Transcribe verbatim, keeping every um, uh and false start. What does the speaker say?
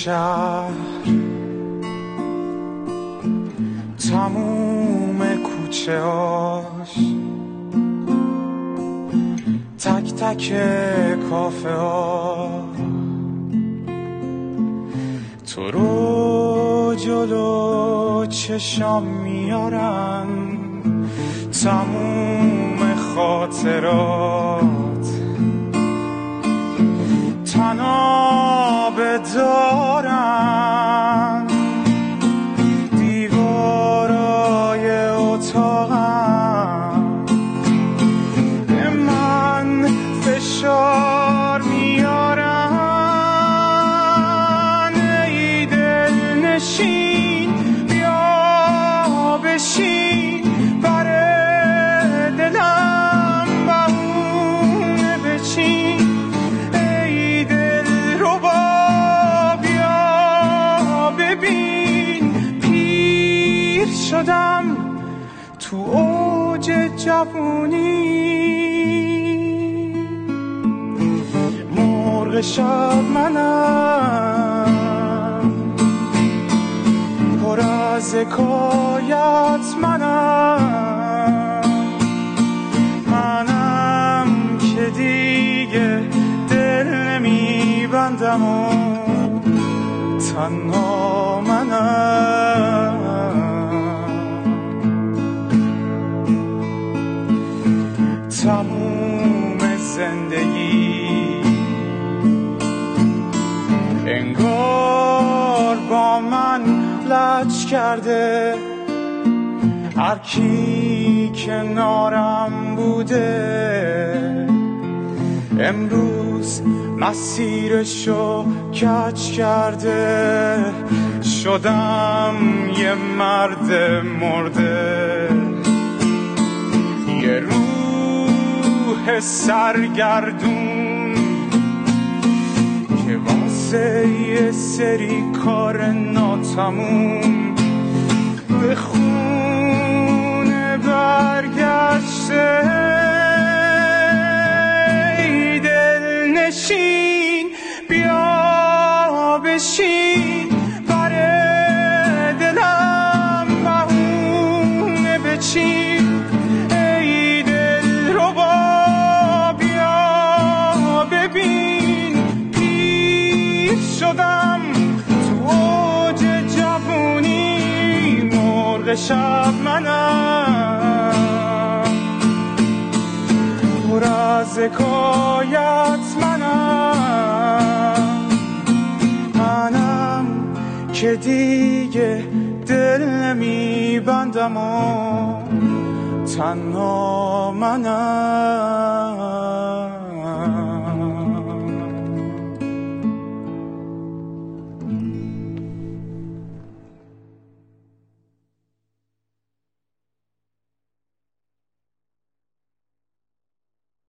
شهر تموم کوچه هاش، تک تک کافه ها تو رو جلو چشام میارن، تموم خاطرات تنابه دارن، دیوارای اتاقم به من فشار میارن. ای دل نشین بیا بشین، بر دلم بهونه بچین. ای دل ربا بیا ببین، پیر شدم تو اوج جوونی. مرغ شب منم، پر از حکایت منم، منم که دیگه دل نمیبندم و تنها منم. تموم زندگی انگار با من لج کرده، هر کی کنارم بوده امروز مسیرشو کج کرده. شدم یه مرد مرده، یه روح سرگردون که واسه یه سری کار ناتموم به خونه برگشته. ای دل نشین بیا بشین، بر دلم بهونه بچین. ای دل ربا بیا ببین، پیر شدم تو اوج جوونی. مرغ شب منم، پر از حکایت منم، منم که دیگه دل نمیبندم و تنها منم.